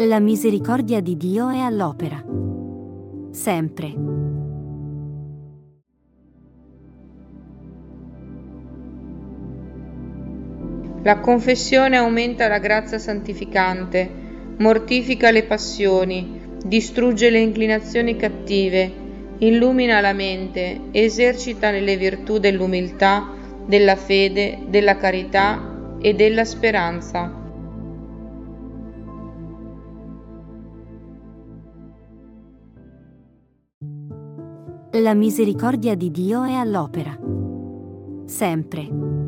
La misericordia di Dio è all'opera. Sempre. La confessione aumenta la grazia santificante, mortifica le passioni, distrugge le inclinazioni cattive, illumina la mente, esercita le virtù dell'umiltà, della fede, della carità e della speranza. La misericordia di Dio è all'opera. Sempre.